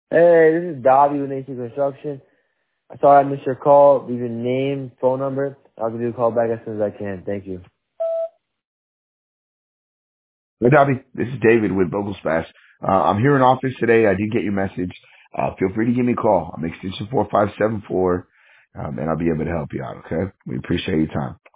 Hey, this is Dobby with Nation Construction. I saw I missed your call. Leave your name, phone number. I'll give you a call back as soon as I can. Thank you. Hey, Dobby, this is David with Vocal Splash. I'm here in office today. I did get your message. Feel free to give me a call. I'm extension 4574, and I'll be able to help you out, okay? We appreciate your time.